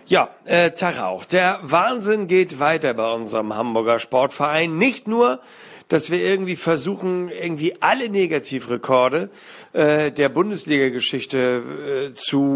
Ja, Tag auch. Der Wahnsinn geht weiter bei unserem Hamburger Sportverein. Nicht nur, dass wir irgendwie versuchen, irgendwie alle Negativrekorde der Bundesliga-Geschichte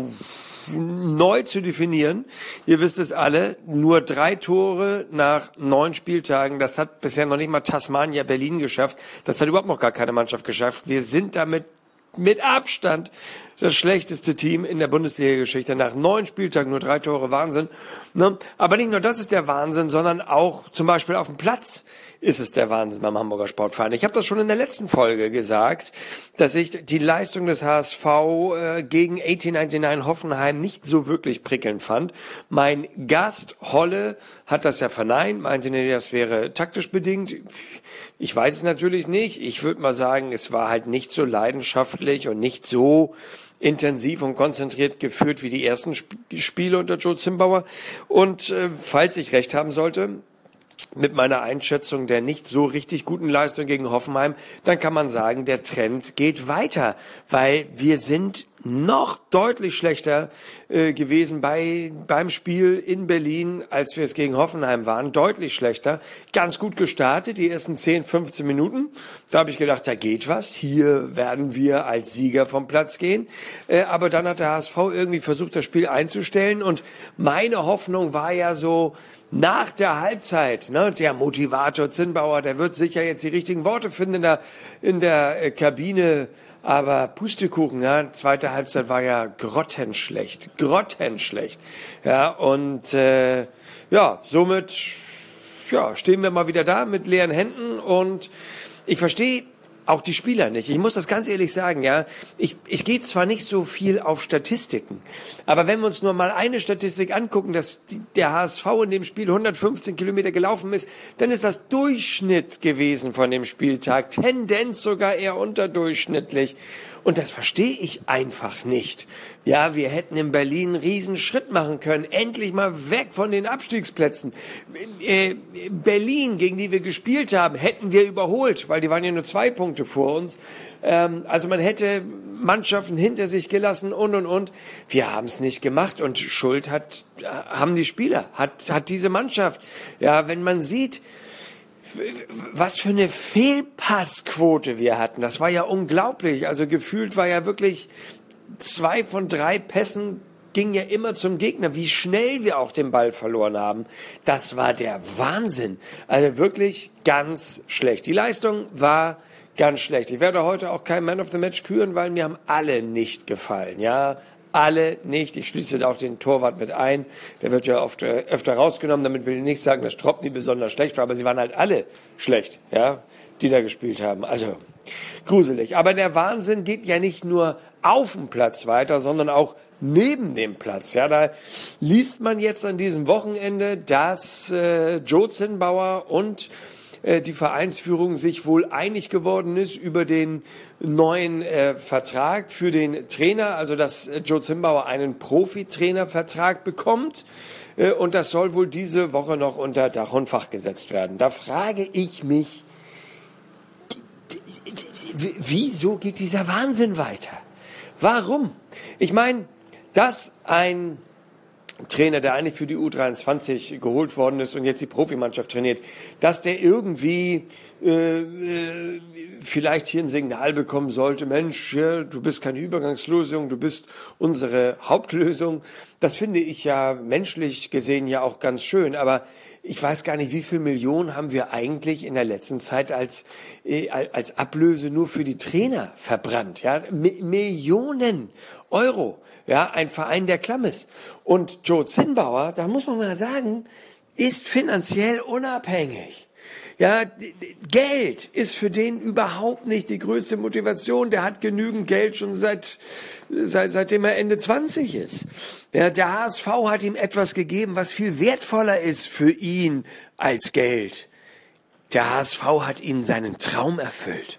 neu zu definieren. Ihr wisst es alle, nur 3 Tore nach 9 Spieltagen. Das hat bisher noch nicht mal Tasmania Berlin geschafft. Das hat überhaupt noch gar keine Mannschaft geschafft. Wir sind damit mit Abstand das schlechteste Team in der Bundesliga-Geschichte. Nach 9 Spieltagen nur 3 Tore, Wahnsinn. Ne? Aber nicht nur das ist der Wahnsinn, sondern auch zum Beispiel auf dem Platz ist es der Wahnsinn beim Hamburger Sportverein. Ich habe das schon in der letzten Folge gesagt, dass ich die Leistung des HSV gegen 1899 Hoffenheim nicht so wirklich prickelnd fand. Mein Gast Holle hat das ja verneint, meinte, nee, das wäre taktisch bedingt. Ich weiß es natürlich nicht. Ich würde mal sagen, es war halt nicht so leidenschaftlich und nicht so intensiv und konzentriert geführt wie die ersten Spiele unter Joe Zimbauer. Und falls ich recht haben sollte mit meiner Einschätzung der nicht so richtig guten Leistung gegen Hoffenheim, dann kann man sagen, der Trend geht weiter, weil wir sind noch deutlich schlechter gewesen beim Spiel in Berlin, als wir es gegen Hoffenheim waren. Deutlich schlechter. Ganz gut gestartet, die ersten 10, 15 Minuten. Da habe ich gedacht, da geht was. Hier werden wir als Sieger vom Platz gehen. Aber dann hat der HSV irgendwie versucht, das Spiel einzustellen. Und meine Hoffnung war ja so, nach der Halbzeit, ne, der Motivator Zinnbauer, der wird sicher jetzt die richtigen Worte finden in der Kabine. Aber Pustekuchen, ja, zweite Halbzeit war ja grottenschlecht. Ja, und somit stehen wir mal wieder da mit leeren Händen und ich verstehe auch die Spieler nicht. Ich muss das ganz ehrlich sagen, ja. Ich gehe zwar nicht so viel auf Statistiken, aber wenn wir uns nur mal eine Statistik angucken, dass der HSV in dem Spiel 115 Kilometer gelaufen ist, dann ist das Durchschnitt gewesen von dem Spieltag. Tendenz sogar eher unterdurchschnittlich. Und das verstehe ich einfach nicht. Ja, wir hätten in Berlin einen riesen Schritt machen können. Endlich mal weg von den Abstiegsplätzen. Berlin, gegen die wir gespielt haben, hätten wir überholt, weil die waren ja nur 2 Punkte vor uns. Also man hätte Mannschaften hinter sich gelassen und. Wir haben es nicht gemacht und Schuld haben die Spieler, hat diese Mannschaft. Ja, wenn man sieht, was für eine Fehlpassquote wir hatten. Das war ja unglaublich. Also gefühlt war ja wirklich 2 von 3 Pässen ging ja immer zum Gegner. Wie schnell wir auch den Ball verloren haben, das war der Wahnsinn. Also wirklich ganz schlecht. Die Leistung war ganz schlecht. Ich werde heute auch kein Man of the Match küren, weil mir haben alle nicht gefallen. Ja, alle nicht. Ich schließe auch den Torwart mit ein. Der wird ja oft öfter rausgenommen. Damit will ich nicht sagen, dass Stropny besonders schlecht war, aber sie waren halt alle schlecht, ja, die da gespielt haben. Also gruselig. Aber der Wahnsinn geht ja nicht nur auf dem Platz weiter, sondern auch neben dem Platz. Ja, da liest man jetzt an diesem Wochenende, dass Joe Zinnbauer und die Vereinsführung sich wohl einig geworden ist über den neuen Vertrag für den Trainer, also dass Joe Zinnbauer einen Profitrainervertrag bekommt und das soll wohl diese Woche noch unter Dach und Fach gesetzt werden. Da frage ich mich, wieso geht dieser Wahnsinn weiter? Warum? Ich meine, dass ein Trainer, der eigentlich für die U23 geholt worden ist und jetzt die Profimannschaft trainiert, dass der irgendwie vielleicht hier ein Signal bekommen sollte, Mensch, ja, du bist keine Übergangslösung, du bist unsere Hauptlösung. Das finde ich ja menschlich gesehen ja auch ganz schön, aber ich weiß gar nicht, wie viel Millionen haben wir eigentlich in der letzten Zeit als Ablöse nur für die Trainer verbrannt, ja? Millionen Euro. Ja, ein Verein, der klamm ist. Und Joe Zinnbauer, da muss man mal sagen, ist finanziell unabhängig. Ja, Geld ist für den überhaupt nicht die größte Motivation. Der hat genügend Geld schon seitdem er Ende 20 ist. Ja, der HSV hat ihm etwas gegeben, was viel wertvoller ist für ihn als Geld. Der HSV hat ihm seinen Traum erfüllt.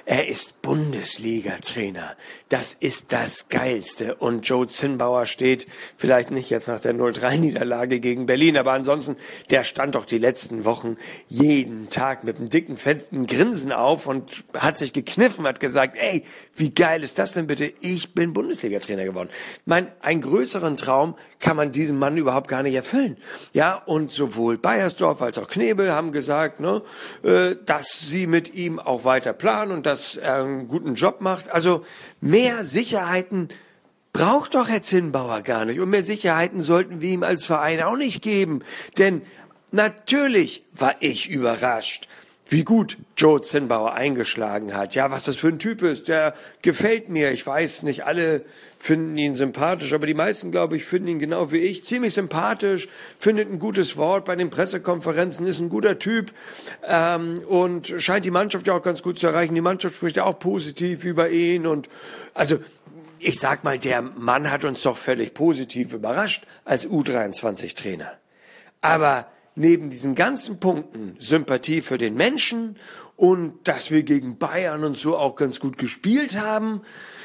Er ist Bundesliga-Trainer. Das ist das Geilste. Und Joe Zinnbauer steht vielleicht nicht jetzt nach der 0-3-Niederlage gegen Berlin, aber ansonsten, der stand doch die letzten Wochen jeden Tag mit einem dicken, festen Grinsen auf und hat sich gekniffen, hat gesagt, ey, wie geil ist das denn bitte? Ich bin Bundesliga-Trainer geworden. Einen größeren Traum kann man diesem Mann überhaupt gar nicht erfüllen. Ja, und sowohl Beiersdorf als auch Knebel haben gesagt, ne, dass sie mit ihm auch weiter planen und dass er einen guten Job macht. Also mehr Sicherheiten braucht doch Herr Zinnbauer gar nicht. Und mehr Sicherheiten sollten wir ihm als Verein auch nicht geben. Denn natürlich war ich überrascht, wie gut Joe Zinnbauer eingeschlagen hat. Ja, was das für ein Typ ist, der gefällt mir. Ich weiß, nicht alle finden ihn sympathisch, aber die meisten, glaube ich, finden ihn genau wie ich. Ziemlich sympathisch, findet ein gutes Wort bei den Pressekonferenzen, ist ein guter Typ und scheint die Mannschaft ja auch ganz gut zu erreichen. Die Mannschaft spricht ja auch positiv über ihn. Und also ich sag mal, der Mann hat uns doch völlig positiv überrascht als U23-Trainer. Aber neben diesen ganzen Punkten, Sympathie für den Menschen und dass wir gegen Bayern und so auch ganz gut gespielt haben,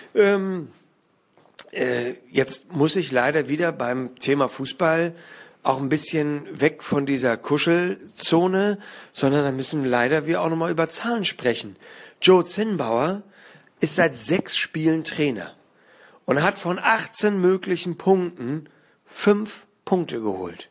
jetzt muss ich leider wieder beim Thema Fußball auch ein bisschen weg von dieser Kuschelzone, sondern da müssen leider wir auch nochmal über Zahlen sprechen. Joe Zinnbauer ist seit 6 Spielen Trainer und hat von 18 möglichen Punkten 5 Punkte geholt.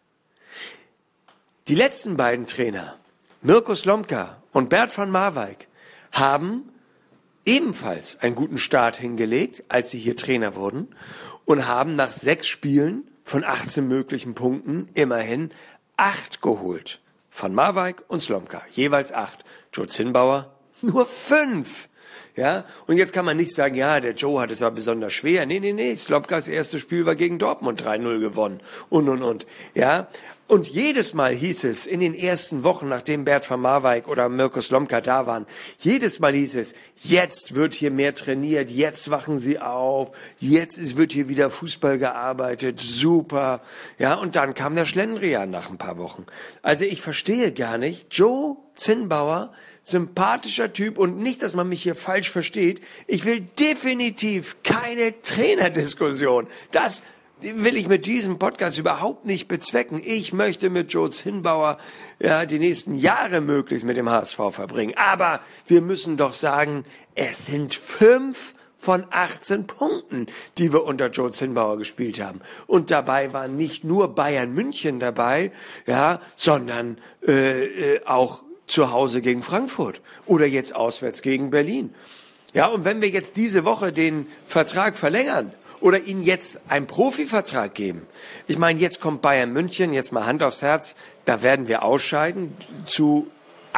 Die letzten beiden Trainer, Mirko Slomka und Bert van Marwijk, haben ebenfalls einen guten Start hingelegt, als sie hier Trainer wurden, und haben nach 6 Spielen von 18 möglichen Punkten immerhin 8 geholt. Van Marwijk und Slomka, jeweils 8. Joe Zinnbauer nur 5. Ja, und jetzt kann man nicht sagen, ja, der Joe hat es aber besonders schwer. Nee. Slomkas erstes Spiel war gegen Dortmund 3-0 gewonnen. Und. Ja. Und jedes Mal hieß es in den ersten Wochen, nachdem Bert van Marwijk oder Mirko Slomka da waren, jedes Mal hieß es, jetzt wird hier mehr trainiert, jetzt wachen sie auf, jetzt wird hier wieder Fußball gearbeitet, super. Ja, und dann kam der Schlendrian nach ein paar Wochen. Also ich verstehe gar nicht, Joe Zinnbauer, sympathischer Typ, und nicht, dass man mich hier falsch versteht. Ich will definitiv keine Trainerdiskussion. Das will ich mit diesem Podcast überhaupt nicht bezwecken. Ich möchte mit Joe Zinnbauer die nächsten Jahre möglichst mit dem HSV verbringen. Aber wir müssen doch sagen, es sind 5 von 18 Punkten, die wir unter Joe Zinnbauer gespielt haben. Und dabei waren nicht nur Bayern München dabei, ja, sondern auch zu Hause gegen Frankfurt oder jetzt auswärts gegen Berlin. Ja, und wenn wir jetzt diese Woche den Vertrag verlängern oder ihnen jetzt einen Profivertrag geben, ich meine, jetzt kommt Bayern München, jetzt mal Hand aufs Herz, da werden wir ausscheiden zu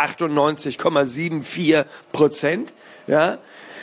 98,74%, ja.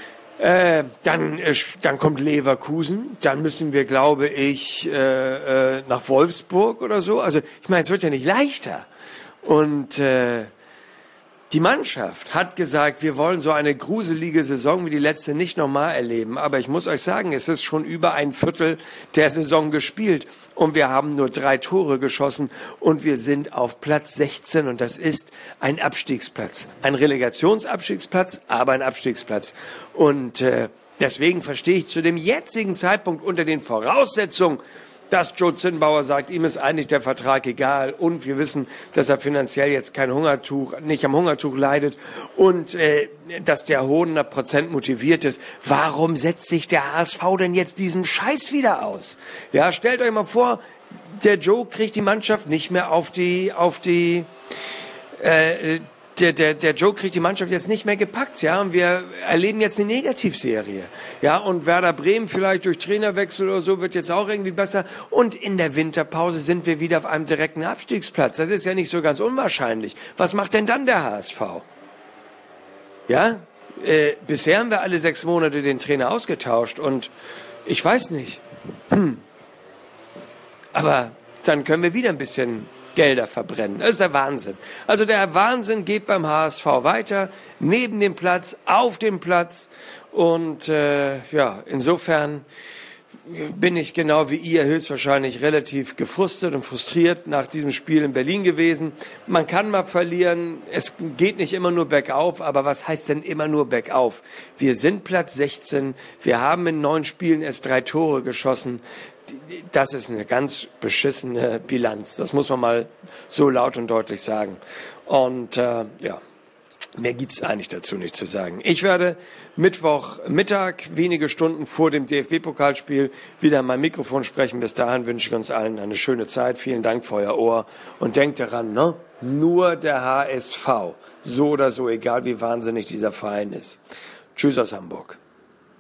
Dann kommt Leverkusen, dann müssen wir, glaube ich, nach Wolfsburg oder so. Also ich meine, es wird ja nicht leichter. Und die Mannschaft hat gesagt, wir wollen so eine gruselige Saison wie die letzte nicht nochmal erleben. Aber ich muss euch sagen, es ist schon über ein Viertel der Saison gespielt. Und wir haben nur 3 Tore geschossen. Und wir sind auf Platz 16. Und das ist ein Abstiegsplatz. Ein Relegationsabstiegsplatz, aber ein Abstiegsplatz. Und deswegen verstehe ich zu dem jetzigen Zeitpunkt unter den Voraussetzungen, dass Joe Zinnbauer sagt, ihm ist eigentlich der Vertrag egal, und wir wissen, dass er finanziell jetzt nicht am Hungertuch leidet, und dass der 100% motiviert ist. Warum setzt sich der HSV denn jetzt diesem Scheiß wieder aus? Ja, stellt euch mal vor, der Joe kriegt die Mannschaft nicht mehr der Joe kriegt die Mannschaft jetzt nicht mehr gepackt, ja, und wir erleben jetzt eine Negativserie, ja, und Werder Bremen vielleicht durch Trainerwechsel oder so wird jetzt auch irgendwie besser, und in der Winterpause sind wir wieder auf einem direkten Abstiegsplatz. Das ist ja nicht so ganz unwahrscheinlich. Was macht denn dann der HSV? Ja, bisher haben wir alle 6 Monate den Trainer ausgetauscht, und ich weiß nicht, aber dann können wir wieder ein bisschen Gelder verbrennen. Das ist der Wahnsinn. Also der Wahnsinn geht beim HSV weiter, neben dem Platz, auf dem Platz. Und insofern bin ich genau wie ihr höchstwahrscheinlich relativ gefrustet und frustriert nach diesem Spiel in Berlin gewesen. Man kann mal verlieren, es geht nicht immer nur bergauf, aber was heißt denn immer nur bergauf? Wir sind Platz 16, wir haben in 9 Spielen erst 3 Tore geschossen. Das ist eine ganz beschissene Bilanz, das muss man mal so laut und deutlich sagen. Und mehr gibt's eigentlich dazu nicht zu sagen. Ich werde Mittwochmittag, wenige Stunden vor dem DFB-Pokalspiel, wieder an mein Mikrofon sprechen. Bis dahin wünsche ich uns allen eine schöne Zeit. Vielen Dank für euer Ohr. Und denkt daran, ne? Nur der HSV. So oder so, egal wie wahnsinnig dieser Verein ist. Tschüss aus Hamburg.